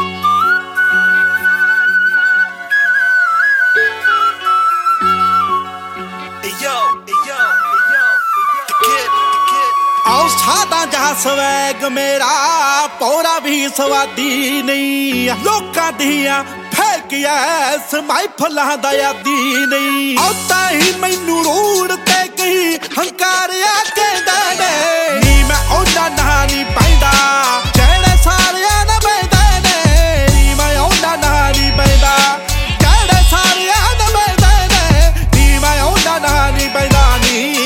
ਸਾਦਾ ਜਾ ਸਵੈਗ ਮੇਰਾ ਪੌੜਾ ਵੀ ਸਵਾਦੀ ਨਹੀਂ ਲੋਕਾਂ ਦੀਆਂ ਫੇਕਿਆ ਸਮਾਈਫਲਾਂ ਦਾ ਯਾਦੀ ਨਹੀਂ ਆਉਤਾ ਹੀ ਮੈਨੂੰ ਰੂੜ ਤੇ ਕਹੀ ਹੰਕਾਰਿਆ ਕਹਿੰਦਾ ਨੇ ਨੀ ਮੈਂ ਉਹਨਾਂ ਨਾਲ ਨਹੀਂ ਪੈਂਦਾ ਜਿਹੜੇ ਸਾਰਿਆਂ ਨਾਲ ਪੈਂਦੇ ਨੇ ਨੀ ਮੈਂ ਉਹਨਾਂ ਨਾਲ ਨਹੀਂ ਪੈਂਦਾ ਜਿਹੜੇ ਸਾਰਿਆਂ ਨਾਲ ਪੈਂਦੇ ਨੇ ਨੀ ਮੈਂ ਉਹਨਾਂ ਨਾਲ ਨਹੀਂ ਪੈਂਦਾ ਨੀ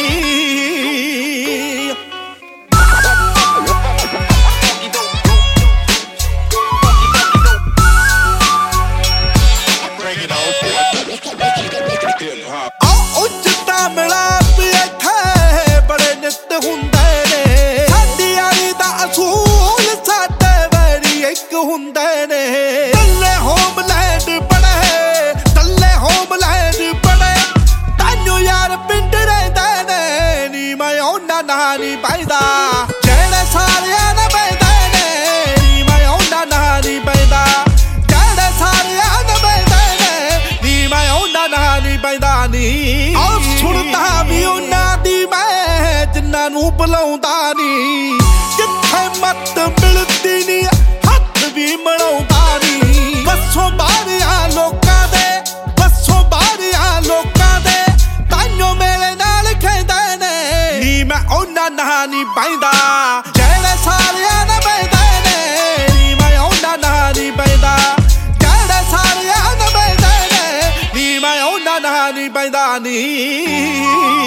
ਨਹੀਂ ਪੈਂਦਾ ਜਿਹੜੇ ਸਾਰਿਆਂ ਨਾਲ ਪੈਂਦੇ ਨੇ ਨੀ ਮੈਂ ਉਹਨਾਂ ਨਾਲ ਨਹੀਂ ਪੈਂਦਾ ਜਿਹੜੇ ਸਾਰਿਆਂ ਨਾਲ ਪੈਂਦੇ ਨੇ ਨੀ ਮੈਂ ਉਹਨਾਂ ਨਾਲ ਨਹੀਂ ਪੈਂਦਾ ਨੀ ਆਹ ਸੁਣਦਾ ਵੀ ਉਹਨਾਂ ਦੀ ਮੈਂ ਜਿੰਨਾਂ ਨੂੰ ਬੁਲਾਉਂਦਾ ਨੀ ਜਿੱਥੇ ਮੱਤ ਮਿਲਦੀ ਨੀ ਹੱਥ ਵੀ ਮੜਾਉਂਦਾ ਨੀ ਬੱਸੋਂ ਬਾਹਰਿਆ ਲੋਕਾਂ ਦੇ ਬੱਸੋਂ ਬਾਹਰਿਆ ਲੋਕਾਂ ਦੇ ਤਾਈਓ ਮੇਰੇ ਨਾਲ ਖੇਡਦੇ ਨੇ ਨੀ ਮੈਂ ਉਹਨਾਂ ਨਾਲ ਨਹੀਂ ਪੈਂਦਾ ਜਿਹੜੇ ਸਾਰਿਆਂ ਨਾਲ ਪੈਂਦੇ ਨੇ ਨੀ ਮੈਂ ਉਹਨਾਂ ਨਾਲ ਨਹੀਂ ਪੈਂਦਾ ਜਿਹੜੇ ਸਾਰਿਆਂ ਨਾਲ ਪੈਂਦੇ ਨੇ ਨੀ ਮੈਂ ਉਹਨਾਂ ਨਾਲ ਨਹੀਂ ਪੈਂਦਾ ਨੀ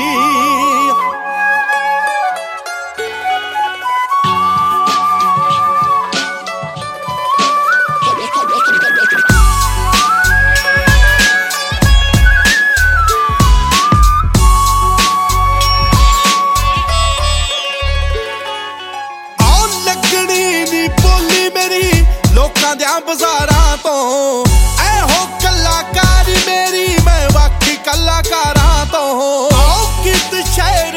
ਬਾਜ਼ਾਰਾਂ ਤੋਂ ਇਹੋ ਕਲਾਕਾਰੀ ਮੇਰੀ ਮੈਂ ਬਾਕੀ ਕਲਾਕਾਰਾਂ ਤੋਂ ਗੀਤ ਸ਼ਹਿਰ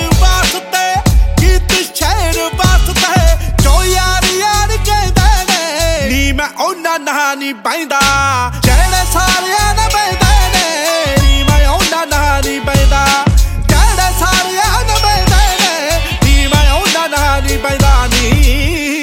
ਵਾਸਤੇ ਜੋ ਯਾਰ ਯਾਰ ਕਹਿੰਦੇ ਨੇ ਨੀ ਮੈਂ ਉਹਨਾਂ ਨਾਲ ਨਹੀਂ ਪੈਂਦਾ ਜਿਹੜੇ ਸਾਰਿਆਂ ਨਾਲ ਪੈਂਦੇ ਨੇ ਨੀ ਮੈਂ ਉਹਨਾਂ ਨਾਲ ਨਹੀਂ ਪੈਂਦਾ ਜਿਹੜੇ ਸਾਰਿਆਂ ਨਾਲ ਪੈਂਦੇ ਨੇ ਨੀ ਮੈਂ ਉਹਨਾਂ ਨਾਲ ਨਹੀਂ ਪੈਂਦਾ ਨੀ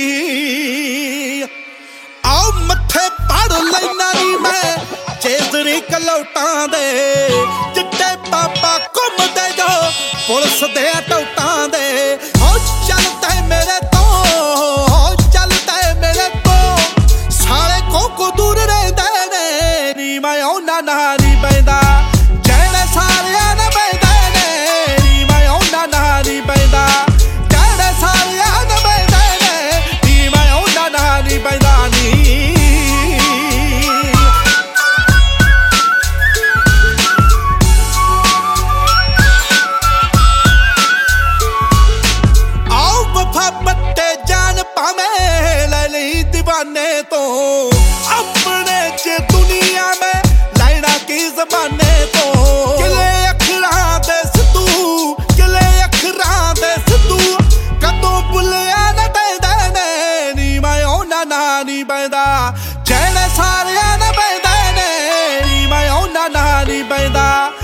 ਲੈਣਾ ਨੀ ਮੈਂ ਚੇਜ਼ਰੀ ਕਲੌਟਾਂ ਦੇ ਚਿੱਟੇ ਪਾਪਾ ਘੁੰਮਦੇ ਜੋ ਪੁਲਿਸ ਦੇ ਟੌਟਾਂ ਦੇ ਹੋ ਚੱਲਦੇ ਮੇਰੇ ਤੋਂ ਹੋ ਚੱਲਦੇ ਮੇਰੇ ਤੋਂ ਸਾਲੇ ਕੋਕੋ ਦੂਰ ਰਹਿੰਦੇ ਨੇ ਨੀ ਮੈਂ ਉਹਨਾਂ ਨਾਲ ਨਹੀਂ ਪੈਂਦਾ ਜਿਹੜੇ ਸਾਰਿਆਂ ਨਾਲ ਪੈਂਦੇ ਨੇ ਨੀ ਮੈਂ ਉਹਨਾਂ ਨਾਲ ਨਹੀਂ ਪੈਂਦਾ ਜਿਹੜੇ ਸਾਰਿਆਂ ਨਾਲ ਪੈਂਦੇ ਨੇ ਨੀ ਮੈਂ ਉਹਨਾਂ ਨਾਲ ਨਹੀਂ ਪੈਂਦਾ ਨੀ दीवाने तो अपने च दुनिया में लाइना की जमाने तो किले अखरां दे सिद्धू किले अखरां दे सिद्धू कदों भुलिया ना पैंदे ने नी मैं ਉਹਨਾਂ ਨਾਲ नहीं पैंदा ਜਿਹੜੇ ਸਾਰਿਆਂ ਨਾਲ ਪੈਂਦੇ ਨੇ ਨੀ ਮੈਂ ਉਹਨਾਂ ਨਾਲ नहीं पैंदा